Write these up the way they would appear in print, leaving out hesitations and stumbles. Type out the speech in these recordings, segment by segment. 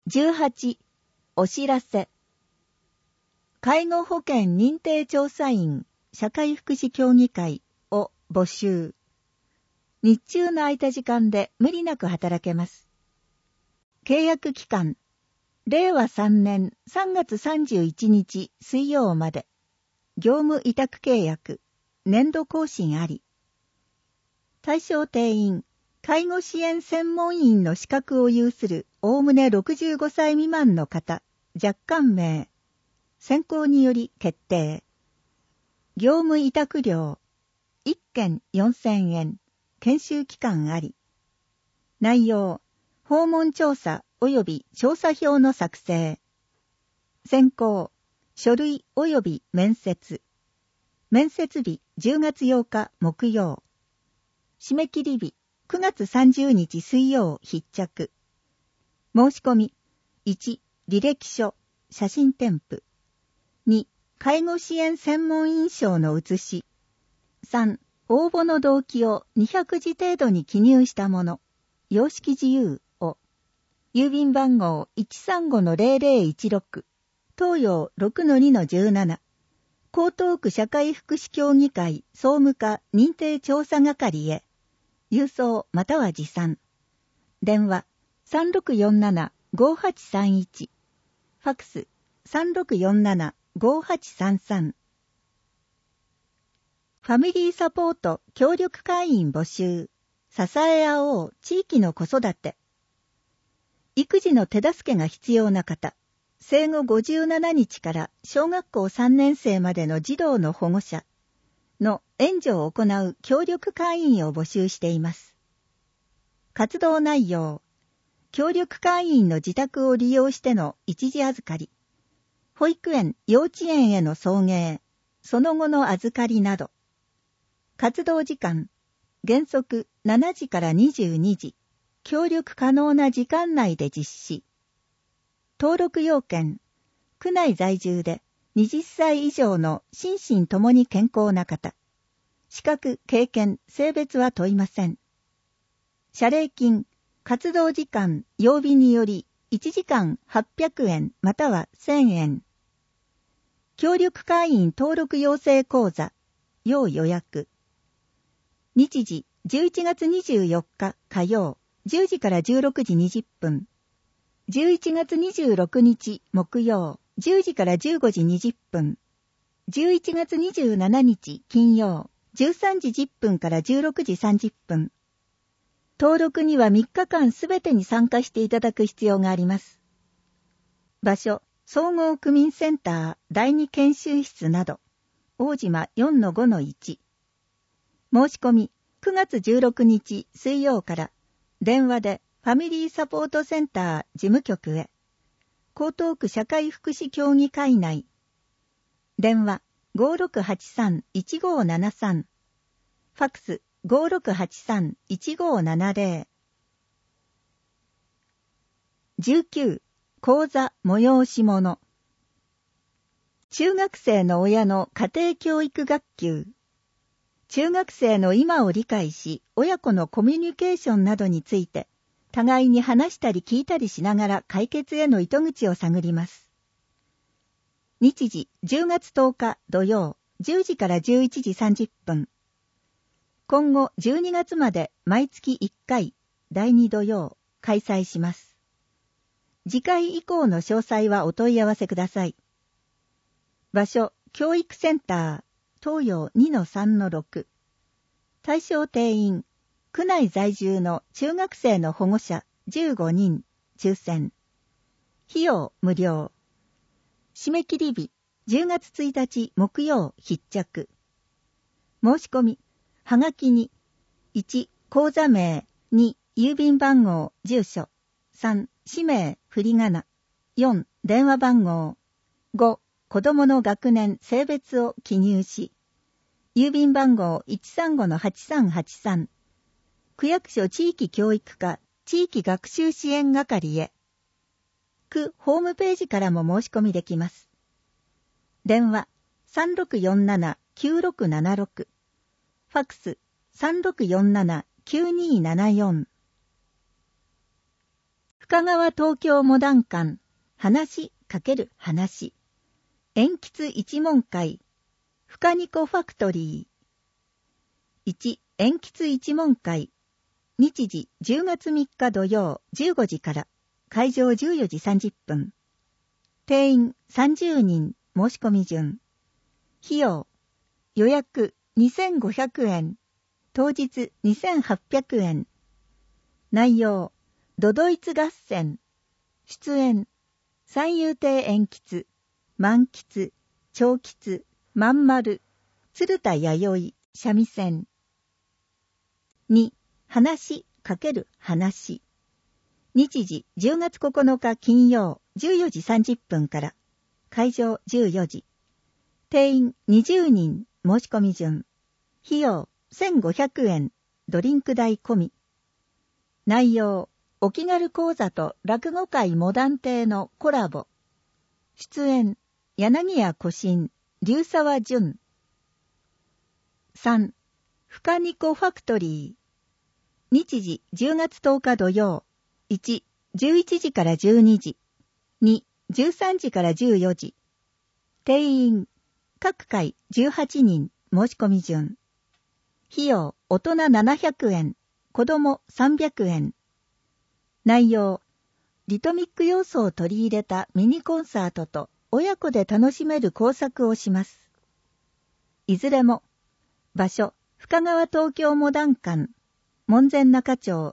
18、お知らせ。介護保険認定調査員社会福祉協議会を募集。日中の空いた時間で無理なく働けます。契約期間、令和3年3月31日水曜まで。業務委託契約、年度更新あり。対象定員、介護支援専門員の資格を有するおおむね65歳未満の方、若干名。選考により決定。業務委託料、1件4000円、研修期間あり。内容、訪問調査及び調査票の作成。選考、書類及び面接。面接日10月8日木曜。締め切り日9月30日水曜必着。申し込み、1、履歴書、写真添付。2、介護支援専門員証の写し。3、応募の動機を200字程度に記入したもの。様式自由を。郵便番号 135-0016。東洋 6-2-17。江東区社会福祉協議会総務課認定調査係へ。郵送または持参。電話 3647-5831。ファクス 3647-5833。ファミリーサポート協力会員募集。支え合おう地域の子育て。育児の手助けが必要な方。生後57日から小学校3年生までの児童の保護者の援助を行う協力会員を募集しています。活動内容、協力会員の自宅を利用しての一時預かり、保育園、幼稚園への送迎、その後の預かりなど。活動時間、原則7時から22時、協力可能な時間内で実施。登録要件、区内在住で20歳以上の心身ともに健康な方。資格、経験、性別は問いません。謝礼金、活動時間、曜日により1時間800円または1000円。協力会員登録養成講座、要予約。日時、11月24日火曜、10時から16時20分。11月26日木曜、10時から15時20分。11月27日金曜、13時10分から16時30分。登録には3日間すべてに参加していただく必要があります。場所、総合区民センター第2研修室など、大島 4-5-1。申し込み、9月16日水曜から電話でファミリーサポートセンター事務局へ。江東区社会福祉協議会内。電話 5683-1573。ファクス 5683-1570。19、講座催し物。中学生の親の家庭教育学級。中学生の今を理解し、親子のコミュニケーションなどについて、互いに話したり聞いたりしながら解決への糸口を探ります。日時10月10日土曜10時から11時30分。今後12月まで毎月1回第2土曜開催します。次回以降の詳細はお問い合わせください。場所、教育センター、東洋 2-3-6。対象定員、区内在住の中学生の保護者15人、抽選。費用無料。締め切り日、10月1日木曜必着。申し込み、はがきに、1、口座名、2、郵便番号、住所、3、氏名、振り仮名、4、電話番号、5、子供の学年、性別を記入し、郵便番号 135-8383。区役所地域教育課地域学習支援係へ。区ホームページからも申し込みできます。電話 3647-9676。ファクス 3647-9274。 深川東京モダン館、話×話。鉛筆一門会、深ニコファクトリー。1、鉛筆一門会。日時10月3日土曜15時から、会場14時30分。定員30人、申し込み順。費用、予約2500円。当日2800円。内容、都々逸合戦。出演、三遊亭鉛筆、満筆、長筆、まん丸、鶴田弥生、三味線。2、話×話。日時10月9日金曜14時30分から、会場14時。定員20人、申し込み順。費用1500円、ドリンク代込み。内容、お気軽講座と落語会モダン亭のコラボ。出演、柳家古新、龍沢淳。3、深ニコファクトリー。日時10月10日土曜。1、11時から12時。2、13時から14時。定員、各回18人、申し込み順。費用、大人700円、子供300円。内容、リトミック要素を取り入れたミニコンサートと親子で楽しめる工作をします。いずれも、場所、深川東京モダン館、門前仲町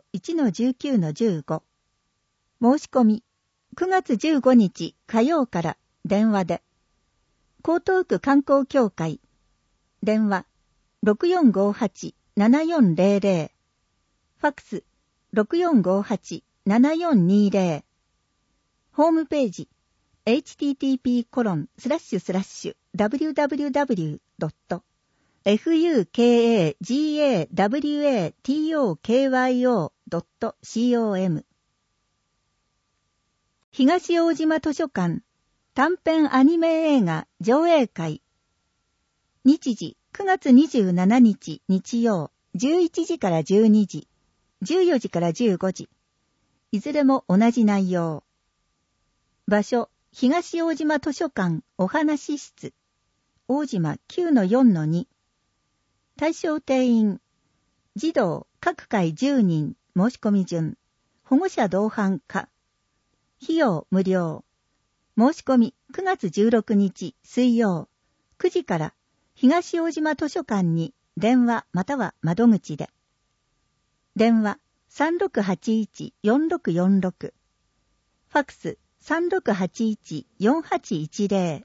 1-19-15。申し込み、9月15日火曜から電話で。江東区観光協会。電話、6458-7400。ファックス、6458-7420。ホームページ、http://www.fukagawatokyo.com。東大島図書館短編アニメ映画上映会。日時9月27日日曜11時から12時、14時から15時。いずれも同じ内容。場所、東大島図書館お話室。大島 9-4-2。対象定員。児童各回10人、申し込み順。保護者同伴可。費用無料。申し込み9月16日水曜9時から東大島図書館に電話または窓口で。電話3681-4646。ファックス3681-4810。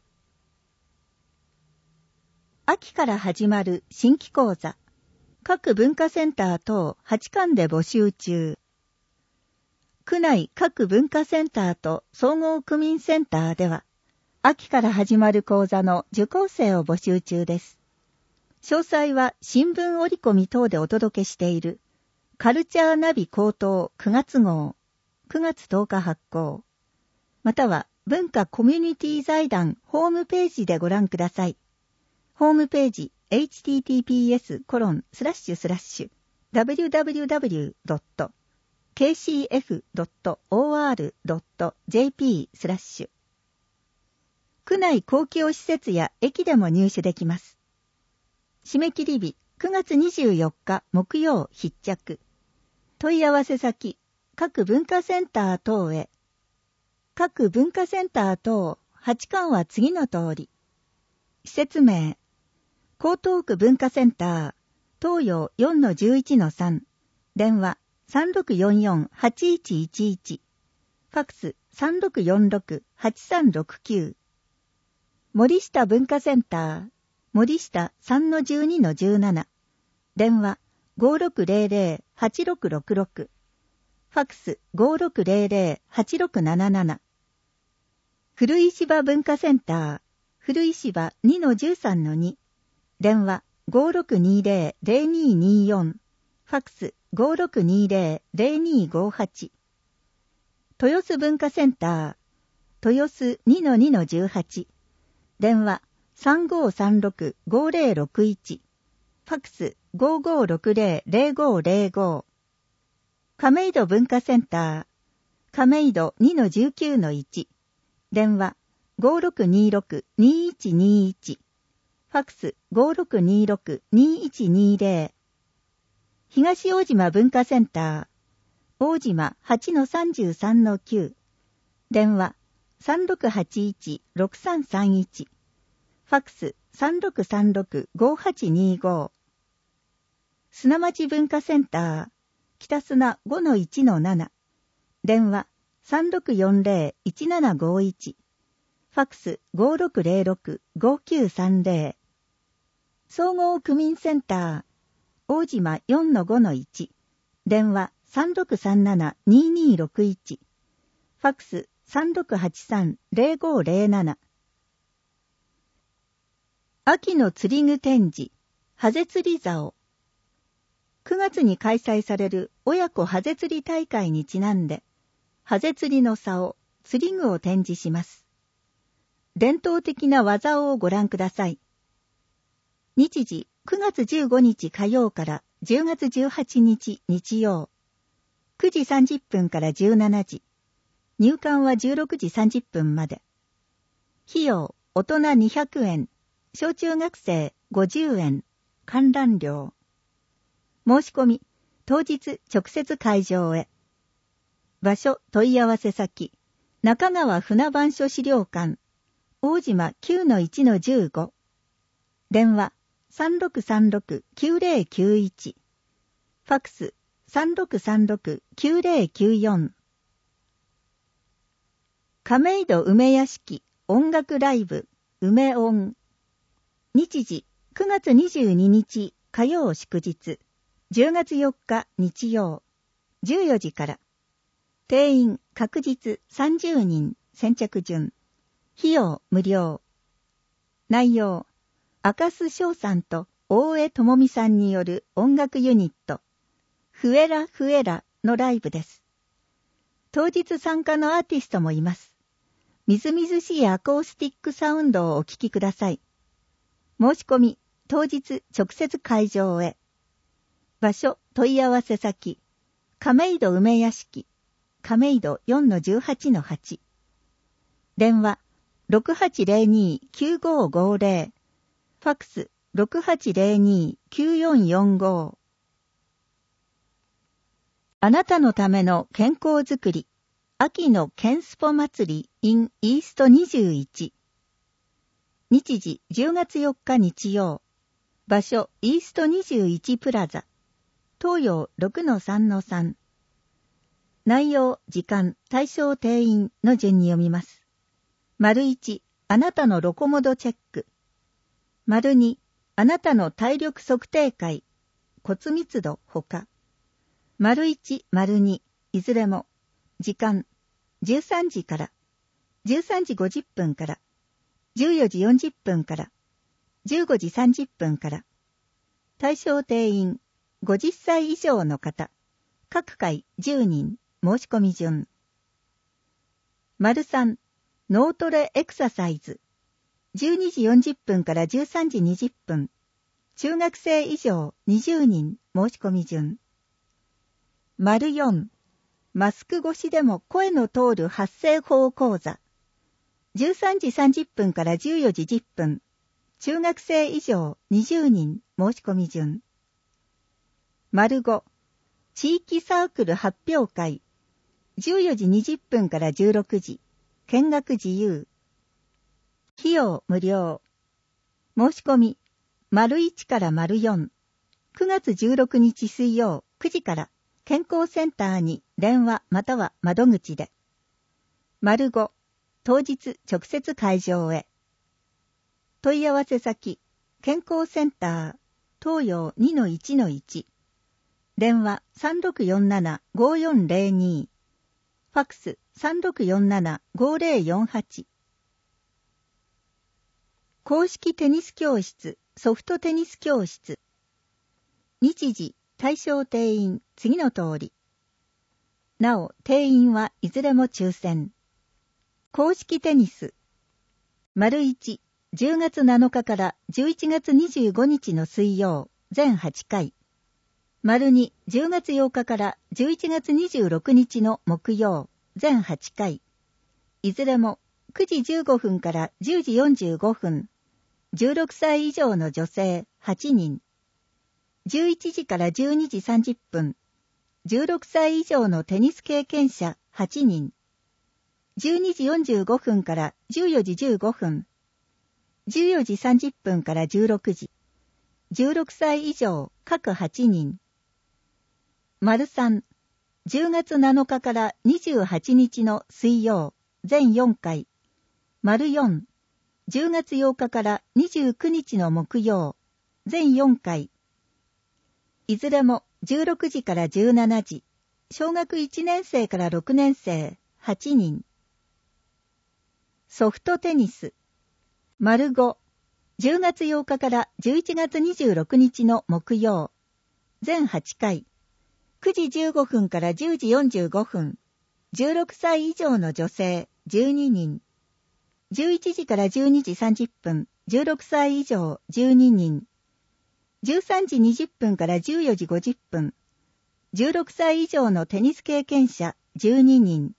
秋から始まる新規講座。各文化センター等8館で募集中。区内各文化センターと総合区民センターでは、秋から始まる講座の受講生を募集中です。詳細は新聞折り込み等でお届けしている、カルチャーナビ高等9月号、9月10日発行。または文化コミュニティ財団ホームページでご覧ください。ホームページ、https://www.kcf.or.jp/。区内公共施設や駅でも入手できます。締め切り日9月24日木曜必着。問い合わせ先、各文化センター等へ。各文化センター等8館は次の通り。施設名、江東区文化センター、東洋 4-11-3。電話3644-8111。ファックス3646-8369。森下文化センター、森下 3-12-17。電話5600-8666。ファックス5600-8677。古石場文化センター、古石場 2-13-2。電話5620-0224。ファックス5620-0258。豊洲文化センター、豊洲 2-2-18。電話3536-5061。ファックス5560-0505。亀戸文化センター、 亀戸 2-19-1。電話 5626-2121。ファクス 5626-2120。東大島文化センター。大島 8-33-9。電話 3681-6331。ファクス 3636-5825。砂町文化センター。北砂 5-1-7。電話 3640-1751。ファクス 5606-5930。総合区民センター。大島 4-5-1。電話 3637-2261。ファクス 3683-0507。秋の釣り具展示、ハゼ釣り竿。9月に開催される親子ハゼ釣り大会にちなんで、ハゼ釣りの竿、釣り具を展示します。伝統的な技をご覧ください。日時9月15日火曜から10月18日日曜。9時30分から17時。入館は16時30分まで。費用、大人200円。小中学生50円。観覧料。申し込み、当日直接会場へ。場所、問い合わせ先。中川船番所資料館。大島 9-1-15。電話、3636-9091。ファクス、3636-9094。亀戸梅屋敷音楽ライブ梅音。日時9月22日火曜祝日、10月4日日曜、14時から。定員確実30人先着順。費用無料。内容、赤須翔さんと大江智美さんによる音楽ユニット、フエラフエラのライブです。当日参加のアーティストもいます。みずみずしいアコースティックサウンドをお聴きください。申し込み、当日直接会場へ。場所、問い合わせ先、亀戸梅屋敷、亀戸 4-18-8。電話、6802-9550。ファクス、6802-9445。あなたのための健康づくり。秋のケンスポ祭り in イースト21。日時10月4日日曜。場所イースト21プラザ。東洋 6-3-3。内容、時間、対象定員の順に読みます。丸1、あなたのロコモドチェック。丸2、あなたの体力測定会。骨密度ほか。丸1、丸2、いずれも。時間、13時から、13時50分から、14時40分から、15時30分から。対象定員、50歳以上の方。各回10人、申し込み順。丸3、脳トレエクササイズ。12時40分から13時20分。中学生以上20人、申し込み順。丸4、マスク越しでも声の通る発声法講座。13時30分から14時10分。中学生以上20人申し込み順。丸5、地域サークル発表会。14時20分から16時。見学自由。費用無料。申し込み、丸1から丸4。9月16日水曜9時から。健康センターに電話または窓口で。丸5、当日直接会場へ。問い合わせ先、健康センター、東洋 2-1-1。電話3647-5402。ファクス3647-5048。公式テニス教室、ソフトテニス教室。日時、対象定員、次の通り。なお、定員はいずれも抽選。公式テニス。丸1、10月7日から11月25日の水曜、全8回。丸2、10月8日から11月26日の木曜、 全8回。いずれも9時15分から10時45分。16歳以上の女性8人。11時から12時30分。16歳以上のテニス経験者8人。12時45分から14時15分。14時30分から16時。16歳以上各8人。丸3、10月7日から28日の水曜、全4回。丸4、10月8日から29日の木曜、全4回。いずれも16時から17時。小学1年生から6年生8人。ソフトテニス。丸5、10月8日から11月26日の木曜。全8回。9時15分から10時45分。16歳以上の女性12人。11時から12時30分。16歳以上12人。13時20分から14時50分。16歳以上のテニス経験者12人。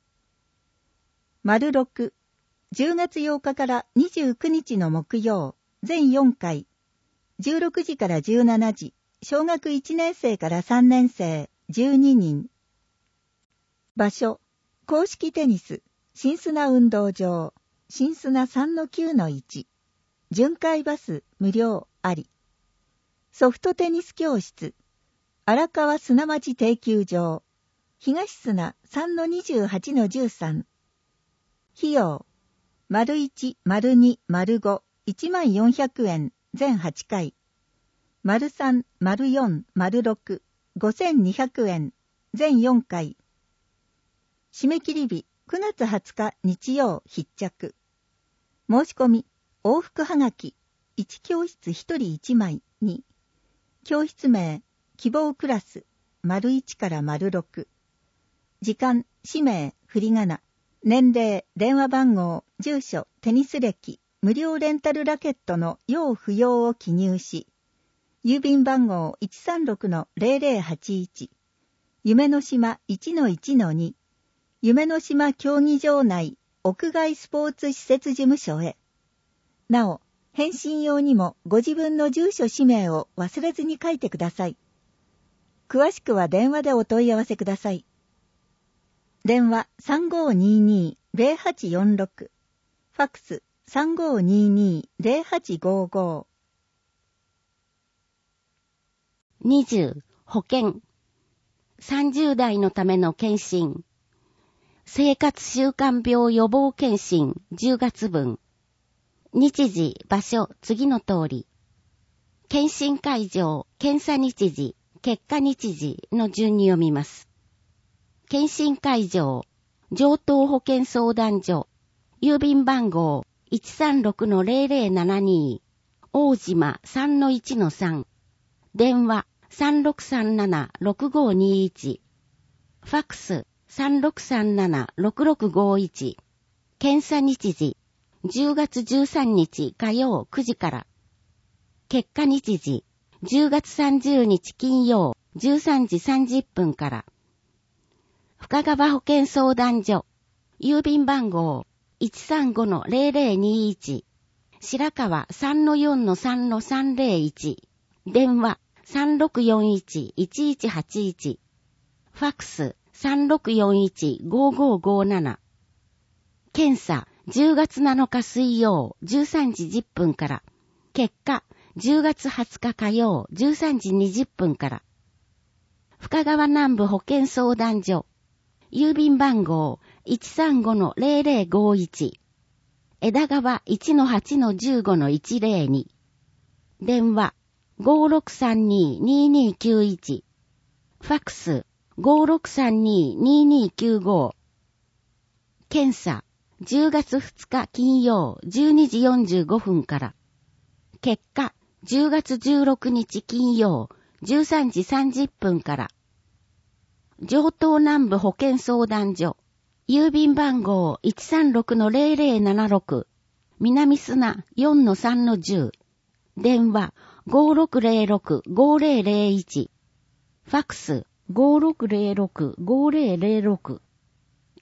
丸6、10月8日から29日の木曜、全4回。16時から17時。小学1年生から3年生12人。場所、公式テニス、新砂運動場、新砂 3-9-1。巡回バス無料あり。ソフトテニス教室、荒川砂町定休場、東砂 3-28-13。費用、丸1、丸2、丸5、14,400円、全8回。丸3、丸4、丸6、5,200円、全4回。締め切り日、9月20日日曜必着。申し込み、往復はがき、1教室1人1枚に、教室名、希望クラス、丸1から丸6。時間、氏名、振り仮名、年齢、電話番号、住所、テニス歴、無料レンタルラケットの要不要を記入し、郵便番号 136-0081、夢の島 1-1-2、夢の島競技場内屋外スポーツ施設事務所へ。なお、返信用にもご自分の住所氏名を忘れずに書いてください。詳しくは電話でお問い合わせください。電話 3522-0846、ファックス 3522-0855。 20、保険。30代のための検診。生活習慣病予防検診10月分。日時、場所、次の通り。検診会場、検査日時、結果日時の順に読みます。検診会場、上東保健相談所、郵便番号 136-0072、大島 3-1-3、電話 3637-6521、ファックス 3637-6651、検査日時、10月13日火曜9時から。結果日時、10月30日金曜13時30分から。深川保健相談所、郵便番号 135-0021、白川 3-4-3-301、電話 3641-1181、ファックス 3641-5557。検査、10月7日水曜13時10分から。結果、10月20日火曜13時20分から。深川南部保健相談所、郵便番号 135-0051、枝川 1-8-15-102、電話 5632-2291、ファックス 5632-2295。検査、10月2日金曜12時45分から。結果、10月16日金曜13時30分から。上東南部保健相談所、郵便番号 136-0076、南砂 4-3-10、電話 5606-5001、ファックス 5606-5006。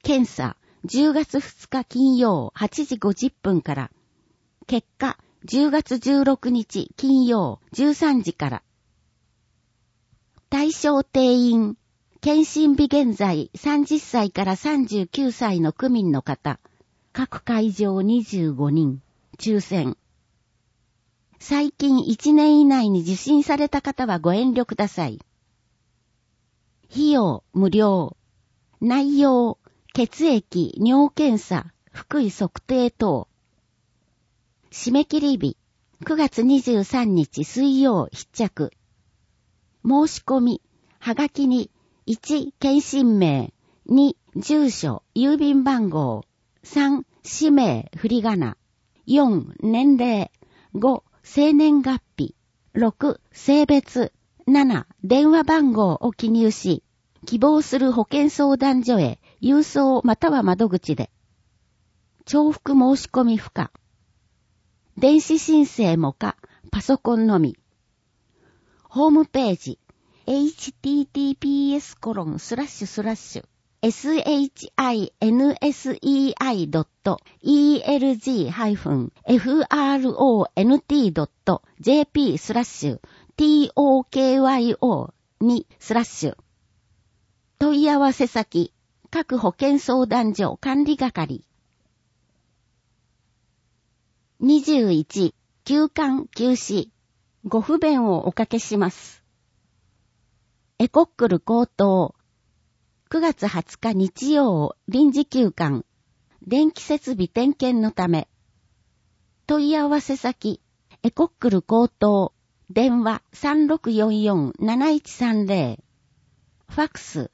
検査、10月2日金曜8時50分から。結果、10月16日金曜13時から。対象定員、検診日現在30歳から39歳の区民の方、各会場25人、抽選。最近1年以内に受診された方はご遠慮ください。費用無料。内容、血液、尿検査、腹囲測定等。締め切り日、9月23日水曜必着。申し込み、はがきに、1、検診名、2、住所、郵便番号、3、氏名、振り仮名、4、年齢、5、生年月日、6、性別、7、電話番号を記入し、希望する保健相談所へ郵送または窓口で。重複申し込み不可。電子申請も可、パソコンのみ。ホームページ、https://shinselg.front-jp/tokyo2/。問い合わせ先、各保健相談所管理係。21、休館休止。ご不便をおかけします。エコックル高等。9月20日日曜臨時休館。電気設備点検のため。問い合わせ先、エコックル高等。電話3644-7130。ファックス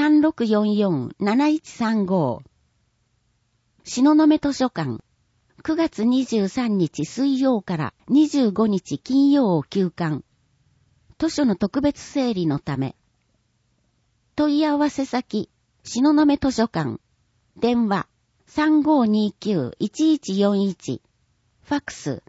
3644-7135。東雲図書館。9月23日水曜から25日金曜休館。図書の特別整理のため。問い合わせ先、東雲図書館。電話3529-1141。ファックス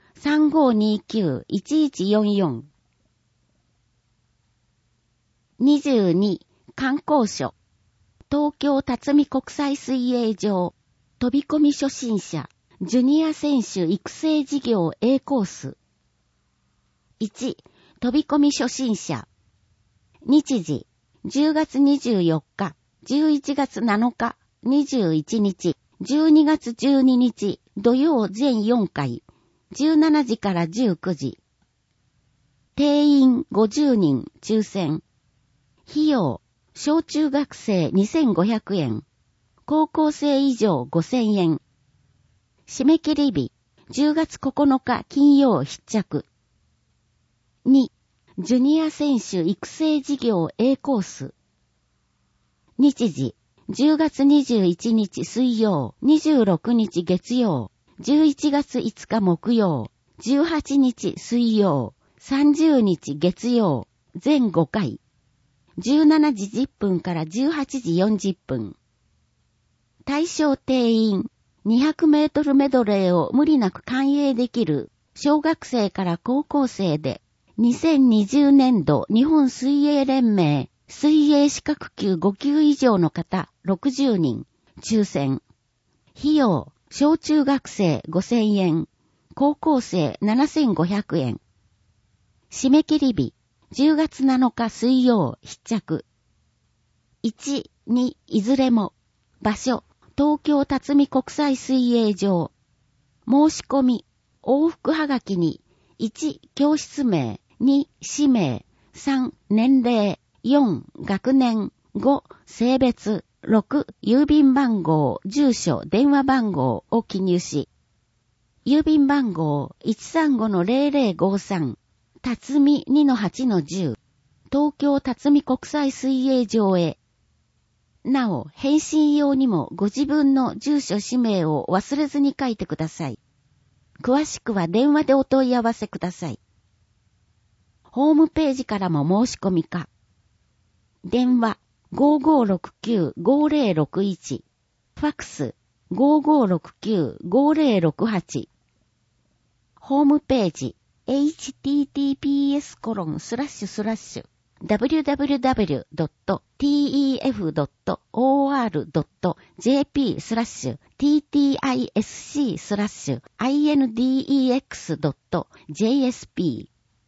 3529-1144。22、観光所。東京辰巳国際水泳場。飛び込み初心者。ジュニア選手育成事業 A コース。1、飛び込み初心者。日時、10月24日、11月7日、21日、12月12日、土曜全4回、17時から19時。定員50人、抽選。費用、小中学生2500円。高校生以上5000円。締め切り日、10月9日金曜必着。2、ジュニア選手育成事業 A コース。日時、10月21日水曜、26日月曜、11月5日木曜、18日水曜、30日月曜、全5回。17時10分から18時40分。対象定員、200メートルメドレーを無理なく完泳できる小学生から高校生で、2020年度日本水泳連盟水泳資格級5級以上の方60人、抽選。費用、小中学生5000円、高校生7500円。締め切り日、10月7日水曜必着。1、2、いずれも。場所、東京辰巳国際水泳場。申し込み、往復はがきに、1、教室名、2、氏名、3、年齢、4、学年、5、性別、6、郵便番号、住所、電話番号を記入し、郵便番号 135-0053、辰巳 2-8-10、東京辰巳国際水泳場へ。なお、返信用にもご自分の住所氏名を忘れずに書いてください。詳しくは電話でお問い合わせください。ホームページからも申し込みか。電話 5569-5061。ファックス 5569-5068。ホームページ https:// www.tef.org.jp/tef/index.jsp。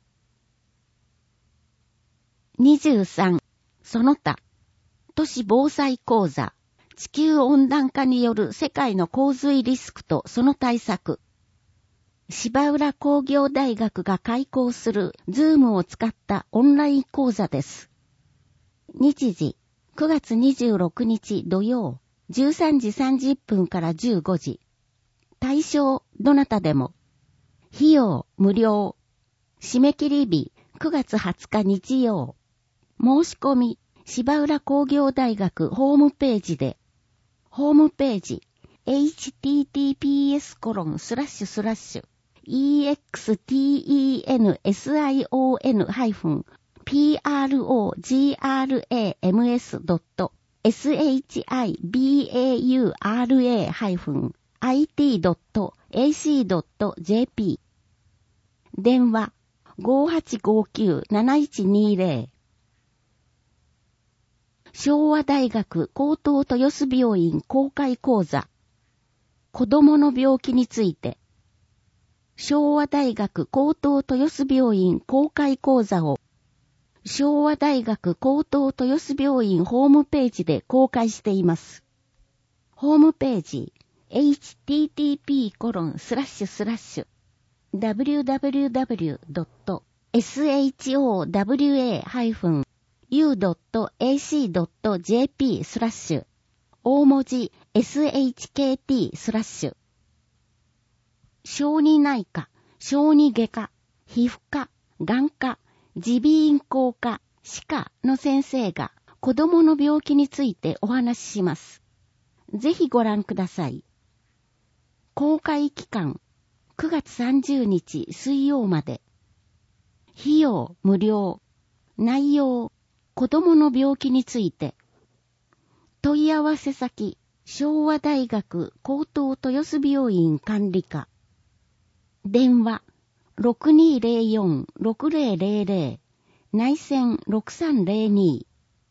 23. その他、都市防災講座、地球温暖化による世界の洪水リスクとその対策。芝浦工業大学が開講する Zoom を使ったオンライン講座です。日時、9月26日土曜、13時30分から15時。対象、どなたでも。費用、無料。締め切り日、9月20日日曜。申し込み、芝浦工業大学ホームページで。ホームページ、https://extension-program-it.ac.jp 電話 5859-7120 昭和大学高等豊洲病院公開講座子供の病気について昭和大学高等豊洲病院公開講座を昭和大学高等豊洲病院ホームページで公開しています。ホームページ http://www.showa-u.ac.jp/ 大文字 shkt/ 小児内科、小児外科、皮膚科、眼科、耳鼻咽喉科、歯科の先生が子供の病気についてお話しします。ぜひご覧ください。公開期間9月30日水曜まで。費用無料。内容子供の病気について。問い合わせ先昭和大学高等豊洲病院管理課。電話 6204-6000 内線6302。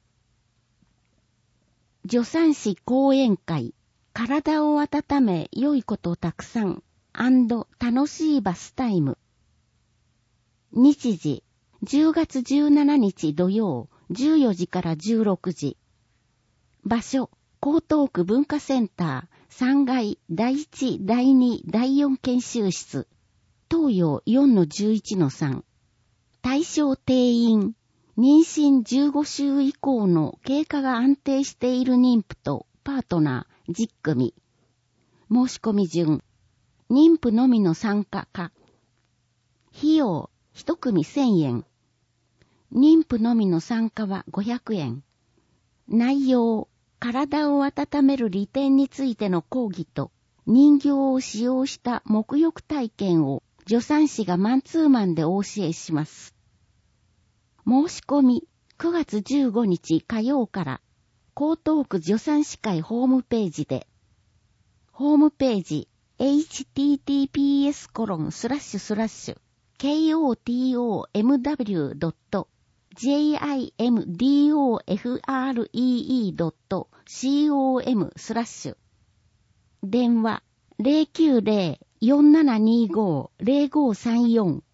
助産師講演会体を温め良いことたくさん&楽しいバスタイム。日時10月17日土曜14時から16時。場所江東区文化センター3階第1第2第4研修室東洋 4-11-3。対象定員妊娠15週以降の経過が安定している妊婦とパートナー10組。申し込み順。妊婦のみの参加か。費用1組1000円。妊婦のみの参加は500円。内容、体を温める利点についての講義と人形を使用した沐浴体験を助産師がマンツーマンでお教えします。申し込み9月15日火曜から江東区助産師会ホームページで。ホームページ https://kotomwmdofree.com/ 電話 090-4725-0534